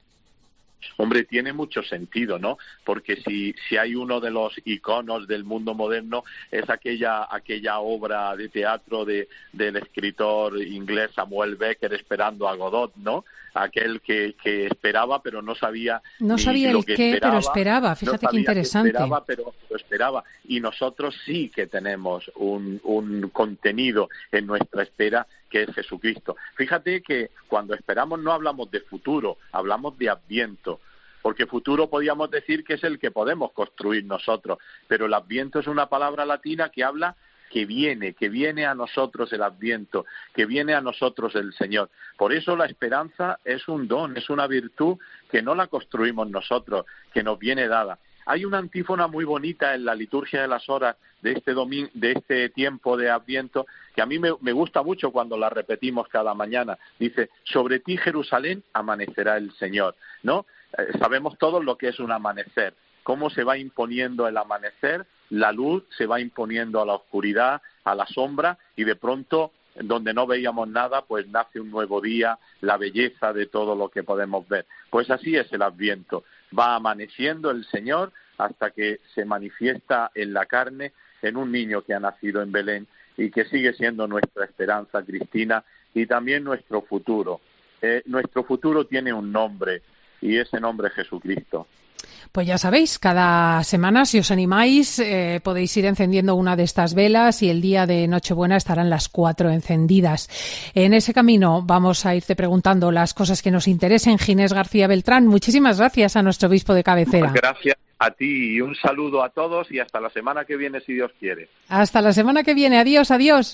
Hombre, tiene mucho sentido, ¿no? Porque si, si hay uno de los iconos del mundo moderno, es aquella aquella obra de teatro de, del escritor inglés Samuel Beckett, Esperando a Godot, ¿no? Aquel que, que esperaba, pero no sabía No ni sabía lo el que qué, esperaba, pero esperaba. Fíjate no qué interesante. Que esperaba, pero lo esperaba. Y nosotros sí que tenemos un, un contenido en nuestra espera, que es Jesucristo. Fíjate que cuando esperamos no hablamos de futuro, hablamos de Adviento. Porque futuro podríamos decir que es el que podemos construir nosotros, pero el Adviento es una palabra latina que habla que viene, que viene a nosotros el Adviento, que viene a nosotros el Señor. Por eso la esperanza es un don, es una virtud que no la construimos nosotros, que nos viene dada. Hay una antífona muy bonita en la liturgia de las horas de este domingo, de este tiempo de Adviento, que a mí me, me gusta mucho cuando la repetimos cada mañana. Dice: sobre ti, Jerusalén, amanecerá el Señor, ¿no? Eh, sabemos todos lo que es un amanecer, cómo se va imponiendo el amanecer, la luz se va imponiendo a la oscuridad, a la sombra, y de pronto, donde no veíamos nada, pues nace un nuevo día, la belleza de todo lo que podemos ver. Pues así es el Adviento, va amaneciendo el Señor hasta que se manifiesta en la carne, en un niño que ha nacido en Belén y que sigue siendo nuestra esperanza, Cristina, y también nuestro futuro. Eh, nuestro futuro tiene un nombre, y ese nombre es Jesucristo. Pues ya sabéis, cada semana, si os animáis, eh, podéis ir encendiendo una de estas velas y el día de Nochebuena estarán las cuatro encendidas. En ese camino vamos a irte preguntando las cosas que nos interesen. Ginés García Beltrán, muchísimas gracias a nuestro obispo de cabecera. Gracias a ti y un saludo a todos y hasta la semana que viene, si Dios quiere. Hasta la semana que viene. Adiós, adiós.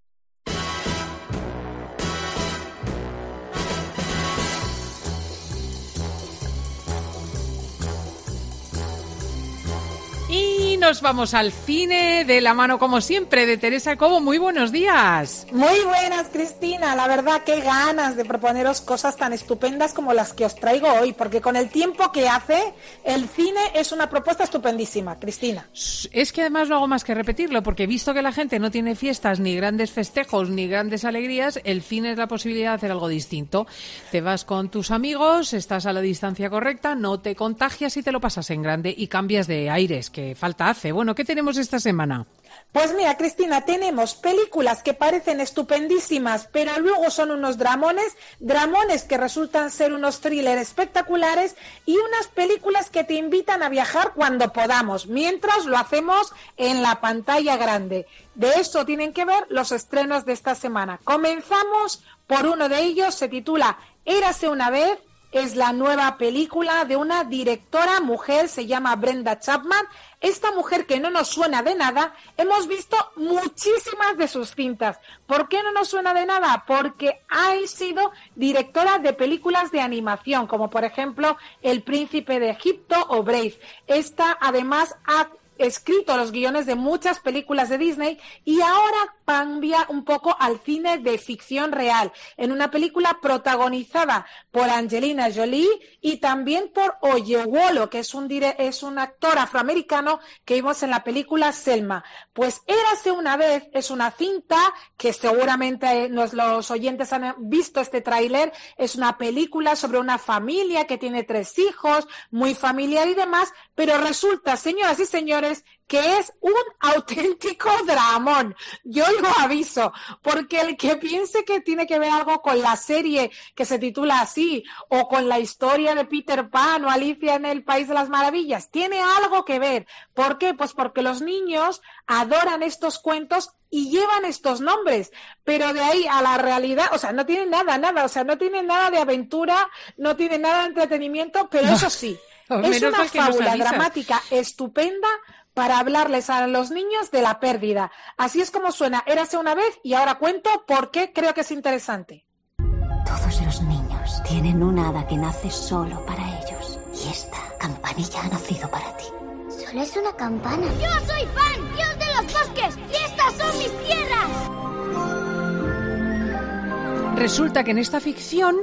Y nos vamos al cine de la mano, como siempre, de Teresa Cobo. Muy buenos días. Muy buenas, Cristina. La verdad, qué ganas de proponeros cosas tan estupendas como las que os traigo hoy, porque con el tiempo que hace, el cine es una propuesta estupendísima, Cristina. Es que además no hago más que repetirlo, porque visto que la gente no tiene fiestas, ni grandes festejos, ni grandes alegrías, el cine es la posibilidad de hacer algo distinto. Te vas con tus amigos, estás a la distancia correcta, no te contagias y te lo pasas en grande y cambias de aires, que falta hace. Bueno, ¿qué tenemos esta semana? Pues mira, Cristina, tenemos películas que parecen estupendísimas, pero luego son unos dramones, dramones que resultan ser unos thrillers espectaculares y unas películas que te invitan a viajar cuando podamos, mientras lo hacemos en la pantalla grande. De eso tienen que ver los estrenos de esta semana. Comenzamos por uno de ellos, se titula Érase una vez. Es la nueva película de una directora mujer, se llama Brenda Chapman. Esta mujer que no nos suena de nada, hemos visto muchísimas de sus cintas. ¿Por qué no nos suena de nada? Porque ha sido directora de películas de animación, como por ejemplo El Príncipe de Egipto o Brave. Esta además ha escrito los guiones de muchas películas de Disney y ahora cambia un poco al cine de ficción real, en una película protagonizada por Angelina Jolie y también por Oyewolo, que es un, dire- es un actor afroamericano que vimos en la película Selma. Pues Érase una vez es una cinta que seguramente nos, los oyentes han visto este tráiler. Es una película sobre una familia que tiene tres hijos, muy familiar y demás, pero resulta, señoras y señores, que es un auténtico dramón. Yo lo aviso, porque el que piense que tiene que ver algo con la serie que se titula así, o con la historia de Peter Pan o Alicia en el País de las Maravillas, tiene algo que ver. ¿Por qué? Pues porque los niños adoran estos cuentos y llevan estos nombres, pero de ahí a la realidad, o sea, no tienen nada, nada, o sea, no tienen nada de aventura, no tienen nada de entretenimiento, pero no. Eso sí, es una fábula dramática estupenda para hablarles a los niños de la pérdida. Así es como suena Érase una vez y ahora cuento por qué creo que es interesante. Todos los niños tienen un hada que nace solo para ellos y esta campanilla ha nacido para ti. Soy Solo es una campana. ¡Yo soy Pan, dios de los bosques! ¡Y estas son mis tierras! Resulta que en esta ficción,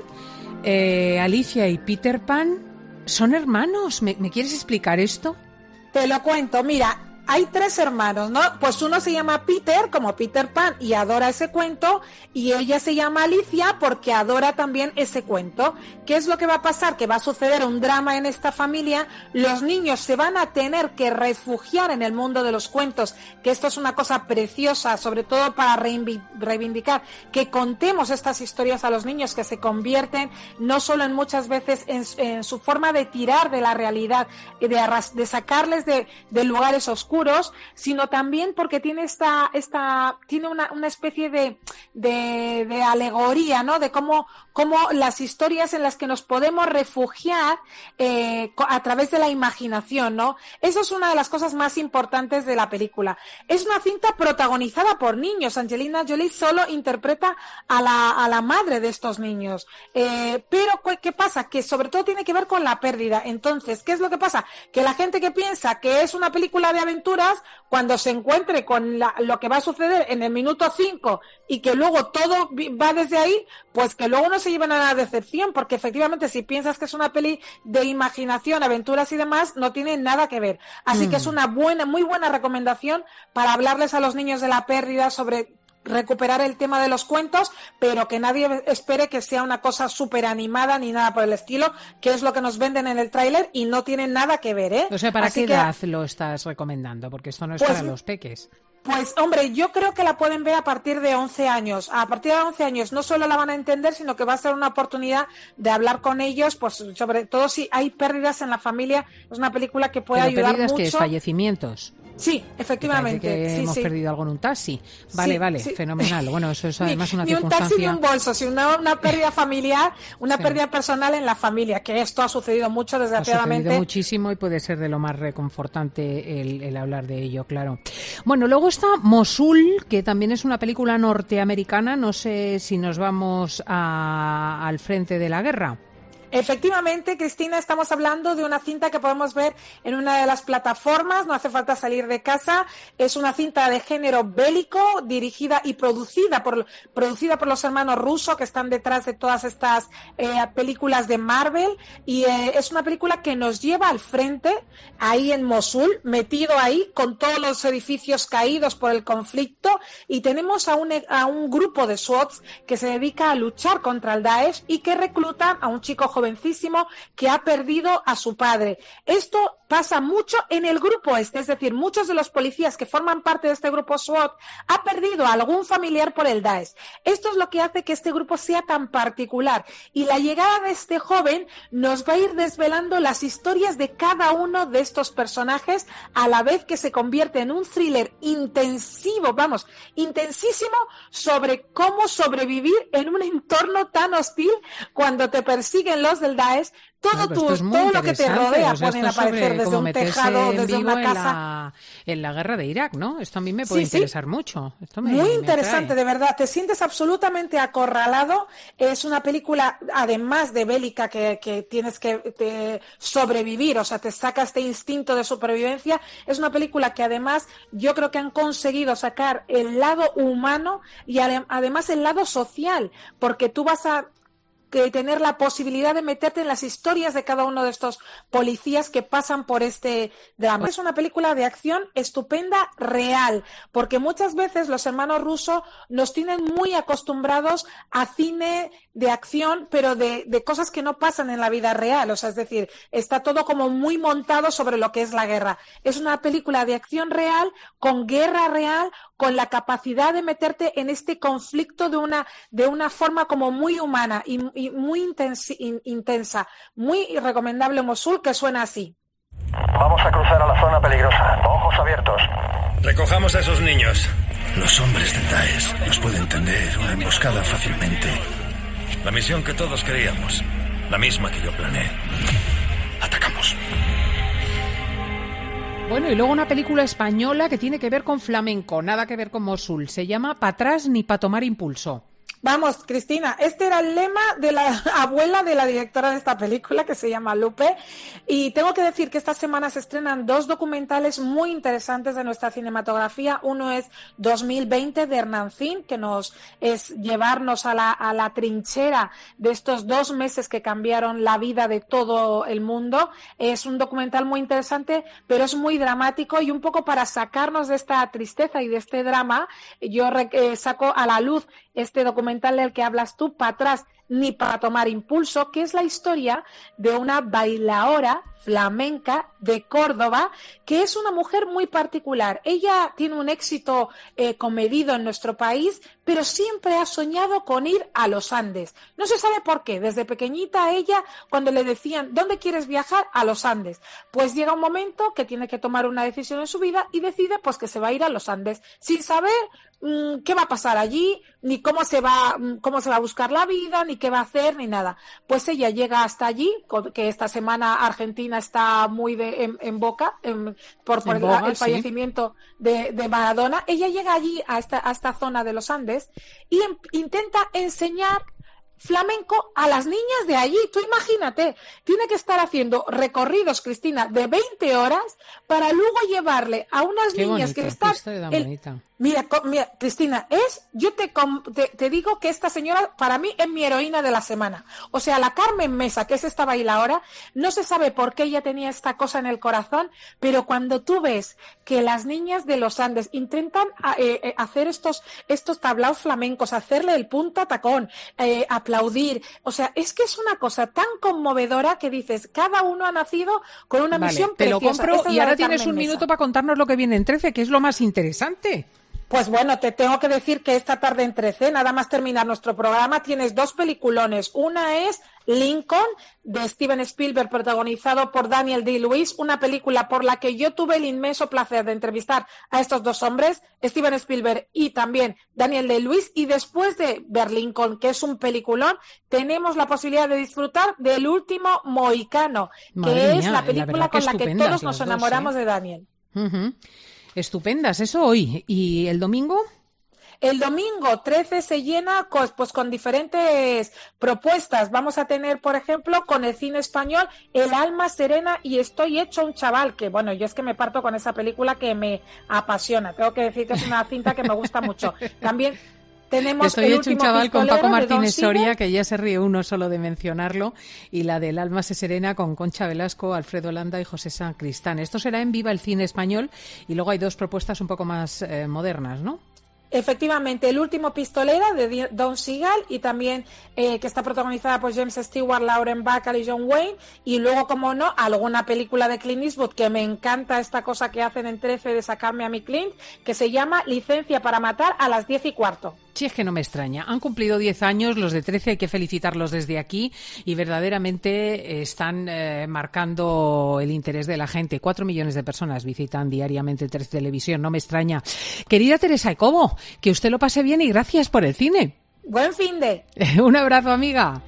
eh, Alicia y Peter Pan son hermanos. ¿Me, ¿Me quieres explicar esto? Te lo cuento, mira. Hay tres hermanos, ¿no? Pues uno se llama Peter, como Peter Pan, y adora ese cuento, y ella se llama Alicia porque adora también ese cuento. ¿Qué es lo que va a pasar? Que va a suceder un drama en esta familia, los niños se van a tener que refugiar en el mundo de los cuentos, que esto es una cosa preciosa, sobre todo para reivindicar, que contemos estas historias a los niños, que se convierten no solo en muchas veces en, en su forma de tirar de la realidad, de, arras, de sacarles de, de lugares oscuros, sino también porque tiene esta, esta tiene una, una especie de, de, de alegoría, ¿no? De cómo, cómo las historias en las que nos podemos refugiar eh, a través de la imaginación, ¿no? Eso es una de las cosas más importantes de la película. Es una cinta protagonizada por niños. Angelina Jolie solo interpreta a la, a la madre de estos niños. Eh, pero, ¿qué pasa? Que sobre todo tiene que ver con la pérdida. Entonces, ¿qué es lo que pasa? Que la gente que piensa que es una película de aventura, cuando se encuentre con la, lo que va a suceder en el minuto cinco y que luego todo va desde ahí, pues que luego no se lleven a la decepción, porque efectivamente si piensas que es una peli de imaginación, aventuras y demás, no tiene nada que ver. Así mm. que es una buena, muy buena recomendación para hablarles a los niños de la pérdida, sobre recuperar el tema de los cuentos, pero que nadie espere que sea una cosa súper animada ni nada por el estilo, que es lo que nos venden en el tráiler y no tiene nada que ver, ¿eh? O sea, ¿para Así qué que, edad lo estás recomendando? Porque esto no es pues, para los peques. Pues, hombre, yo creo que la pueden ver a partir de once años. A partir de once años no solo la van a entender, sino que va a ser una oportunidad de hablar con ellos, pues sobre todo si hay pérdidas en la familia. Es una película que puede Pero ayudar pérdidas, mucho. ¿qué es? ¿Fallecimientos? Sí, efectivamente. Que sí, hemos sí. perdido algo en un taxi. Vale, sí, vale, sí. fenomenal. Bueno, eso es además una ni, ni un circunstancia... taxi ni un bolso, sino una, una pérdida familiar, una sí. pérdida personal en la familia, que esto ha sucedido mucho, desgraciadamente. Ha sucedido muchísimo y puede ser de lo más reconfortante el, el hablar de ello, claro. Bueno, luego está Mosul, que también es una película norteamericana. No sé si nos vamos a, al frente de la guerra. Efectivamente, Cristina, estamos hablando de una cinta que podemos ver en una de las plataformas, no hace falta salir de casa. Es una cinta de género bélico, dirigida y producida por, producida por los hermanos Russo, que están detrás de todas estas eh, películas de Marvel, y eh, es una película que nos lleva al frente, ahí en Mosul, metido ahí, con todos los edificios caídos por el conflicto, y tenemos a un, a un grupo de SWAT que se dedica a luchar contra el Daesh y que reclutan a un chico jovencísimo que ha perdido a su padre. Esto pasa mucho en el grupo este, es decir, muchos de los policías que forman parte de este grupo SWAT ha perdido a algún familiar por el Daesh. Esto es lo que hace que este grupo sea tan particular, y la llegada de este joven nos va a ir desvelando las historias de cada uno de estos personajes, a la vez que se convierte en un thriller intensivo, vamos, intensísimo, sobre cómo sobrevivir en un entorno tan hostil cuando te persiguen los del Daesh. Todo, Claro, tu, todo lo que te rodea, o sea, pueden esto aparecer sobre desde un tejado, desde vivo una casa. En la, en la guerra de Irak, ¿no? Esto a mí me puede Sí, sí. interesar mucho. Esto me, Muy me interesante, atrae. de verdad. Te sientes absolutamente acorralado. Es una película, además de bélica, que, que tienes que te, sobrevivir, o sea, te saca este instinto de supervivencia. Es una película que además yo creo que han conseguido sacar el lado humano y ade- además el lado social, porque tú vas a que tener la posibilidad de meterte en las historias de cada uno de estos policías que pasan por este drama. Es una película de acción estupenda, real, porque muchas veces los hermanos Russo nos tienen muy acostumbrados a cine de acción, pero de, de cosas que no pasan en la vida real, o sea, es decir, está todo como muy montado sobre lo que es la guerra. Es una película de acción real, con guerra real, con la capacidad de meterte en este conflicto de una, de una forma como muy humana y, y muy intensi, in, intensa. Muy recomendable Mosul, que suena así. Vamos a cruzar a la zona peligrosa. Ojos abiertos. Recojamos a esos niños. Los hombres del Daesh nos pueden tender una emboscada fácilmente. La misión que todos queríamos. La misma que yo planeé. Atacamos. Bueno, y luego una película española que tiene que ver con flamenco, nada que ver con Mosul. Se llama Pa' atrás ni pa' tomar impulso. Vamos, Cristina, este era el lema de la abuela de la directora de esta película, que se llama Lupe, y tengo que decir que esta semana se estrenan dos documentales muy interesantes de nuestra cinematografía. Uno es dos mil veinte de Hernancín, que nos es llevarnos a la, a la trinchera de estos dos meses que cambiaron la vida de todo el mundo. Es un documental muy interesante, pero es muy dramático, y un poco para sacarnos de esta tristeza y de este drama, yo eh, saco a la luz este documental del que hablas tú, Para atrás ni para tomar impulso, que es la historia de una bailaora flamenca de Córdoba, que es una mujer muy particular. Ella tiene un éxito eh, comedido en nuestro país, pero siempre ha soñado con ir a los Andes. No se sabe por qué. Desde pequeñita ella, cuando le decían, ¿dónde quieres viajar? A los Andes. Pues llega un momento que tiene que tomar una decisión en su vida y decide pues que se va a ir a los Andes, sin saber mmm, qué va a pasar allí, ni cómo se va, cómo se va a buscar la vida, ni qué va a hacer, ni nada. Pues ella llega hasta allí, que esta semana Argentina está muy de, en, en boca en, por, por en el, boga, el fallecimiento sí. de, de Maradona. Ella llega allí a esta, a esta zona de los Andes y en, intenta enseñar flamenco a las niñas de allí. Tú imagínate, tiene que estar haciendo recorridos, Cristina, de veinte horas para luego llevarle a unas Qué niñas bonito, que están... El, mira, mira, Cristina, es, yo te, te, te digo que esta señora para mí es mi heroína de la semana. O sea, la Carmen Mesa, que es esta bailaora, no se sabe por qué ella tenía esta cosa en el corazón, pero cuando tú ves que las niñas de los Andes intentan eh, hacer estos, estos tablaos flamencos, hacerle el punto a tacón, eh, aplaudir, o sea, es que es una cosa tan conmovedora que dices, cada uno ha nacido con una vale, misión te preciosa. Te lo compro y ahora tienes un Mesa. minuto para contarnos lo que viene en trece, que es lo más interesante. Pues bueno, te tengo que decir que esta tarde en trece, nada más terminar nuestro programa, tienes dos peliculones. Una es Lincoln, de Steven Spielberg, protagonizado por Daniel Day-Lewis, una película por la que yo tuve el inmenso placer de entrevistar a estos dos hombres, Steven Spielberg y también Daniel Day-Lewis, y después de ver Lincoln, que es un peliculón, tenemos la posibilidad de disfrutar del Último Mohicano, Madre que mía, es la película la con la que todos nos enamoramos dos, ¿eh? de Daniel. Uh-huh. Estupendas, eso hoy. ¿Y el domingo? El domingo trece se llena pues, pues con diferentes propuestas. Vamos a tener, por ejemplo, con el cine español, El alma serena y Estoy hecho un chaval, que bueno, yo es que me parto con esa película que me apasiona. Tengo que decir que es una cinta que me gusta mucho. También tenemos Estoy el hecho un chaval con Paco Martínez Soria, Singer, que ya se ríe uno solo de mencionarlo, y la del Alma se serena con Concha Velasco, Alfredo Landa y José Sacristán. Esto será en Viva el Cine Español, y luego hay dos propuestas un poco más eh, modernas, ¿no? Efectivamente, El último pistolero de Don Siegel, y también eh, que está protagonizada por James Stewart, Lauren Bacall y John Wayne, y luego, como no, alguna película de Clint Eastwood, que me encanta esta cosa que hacen en trece de sacarme a mi Clint, que se llama Licencia para matar, a las diez y cuarto. Sí, es que no me extraña. Han cumplido diez años los de trece, hay que felicitarlos desde aquí, y verdaderamente están eh, marcando el interés de la gente. Cuatro millones de personas visitan diariamente trece Televisión, no me extraña. Querida Teresa Ecobo, que usted lo pase bien y gracias por el cine. Buen fin de. Un abrazo, amiga.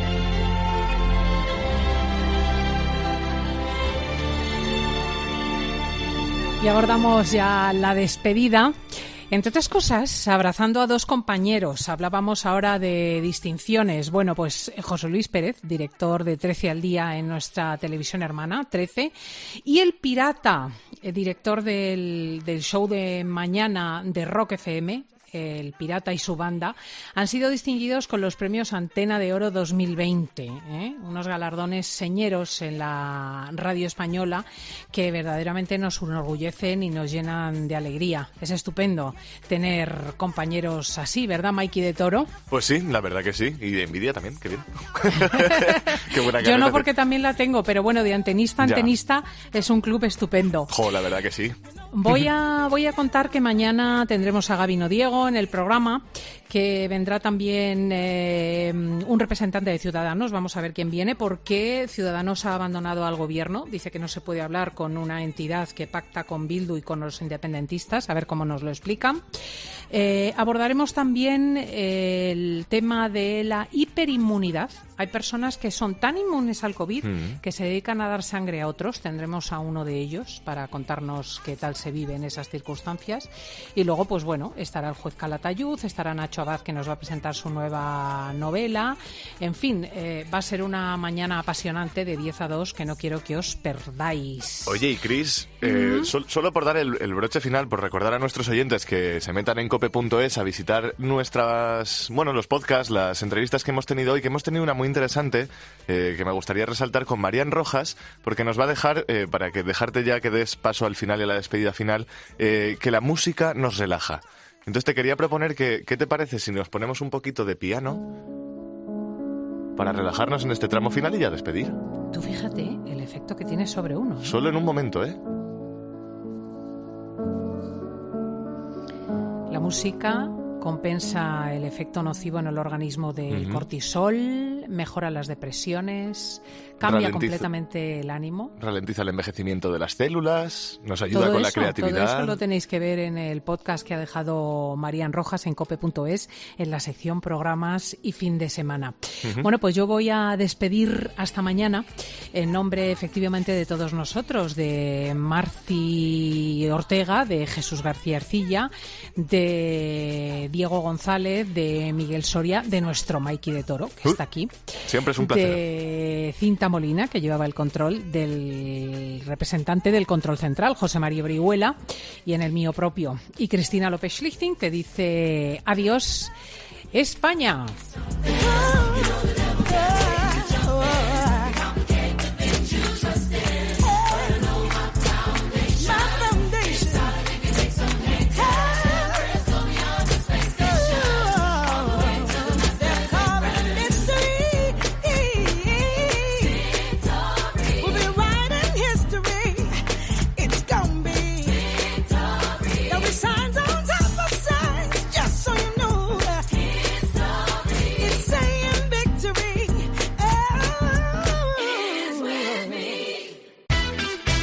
Y abordamos ya la despedida. Entre otras cosas, abrazando a dos compañeros. Hablábamos ahora de distinciones. Bueno, pues José Luis Pérez, director de trece al día en nuestra televisión hermana, trece, y El Pirata, el director del, del show de mañana de Rock F M, El Pirata y su banda, han sido distinguidos con los premios Antena de Oro dos mil veinte, ¿eh? Unos galardones señeros en la radio española que verdaderamente nos enorgullecen y nos llenan de alegría. Es estupendo tener compañeros así, ¿verdad, Mikey de Toro? Pues sí, la verdad que sí, y de envidia también, qué bien. Qué buena Yo no, porque también la tengo, pero bueno, de antenista a antenista ya. Es un club estupendo. Jo, la verdad que sí. Voy a, voy a contar que mañana tendremos a Gabino Diego en el programa, que vendrá también eh, un representante de Ciudadanos. Vamos a ver quién viene, porque Ciudadanos ha abandonado al gobierno. Dice que no se puede hablar con una entidad que pacta con Bildu y con los independentistas. A ver cómo nos lo explican. Eh, abordaremos también el tema de la hiperinmunidad Hay personas que son tan inmunes al COVID Mm. que se dedican a dar sangre a otros. Tendremos a uno de ellos para contarnos qué tal se vive en esas circunstancias. Y luego, pues bueno, estará el juez Calatayud, estará Nacho Abad, que nos va a presentar su nueva novela. En fin, eh, va a ser una mañana apasionante de diez a dos que no quiero que os perdáis. Oye, y Cris, eh, Mm. sol- solo por dar el, el broche final, por recordar a nuestros oyentes que se metan en cope punto es a visitar nuestras, bueno, los podcasts, las entrevistas que hemos tenido hoy, que hemos tenido una muy interesante, eh, que me gustaría resaltar con Marian Rojas, porque nos va a dejar, eh, para que dejarte ya que des paso al final y a la despedida final, eh, que la música nos relaja. Entonces te quería proponer que, ¿qué te parece si nos ponemos un poquito de piano para relajarnos en este tramo final y ya despedir? Tú fíjate el efecto que tiene sobre uno. Solo en un momento, ¿eh? La música compensa el efecto nocivo en el organismo del Ujú. cortisol, mejora las depresiones, cambia Ralentiza. completamente el ánimo. Ralentiza el envejecimiento de las células, nos ayuda Todo con la eso, creatividad. todo eso lo tenéis que ver en el podcast que ha dejado Marian Rojas en cope punto es, en la sección programas y fin de semana. Ujú. Bueno, pues yo voy a despedir hasta mañana en nombre efectivamente de todos nosotros, de Marci Ortega, de Jesús García Ercilla, de Diego González, de Miguel Soria, de nuestro Mikey de Toro, que Uh, está aquí. Siempre es un placer. De Cinta Molina, que llevaba el control, del representante del control central, José María Brihuela, y en el mío propio. Y Cristina López Schlichting te dice adiós, España.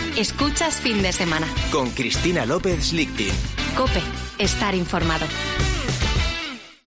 Escuchas fin de semana. Con Cristina López Schlichting. COPE. Estar informado.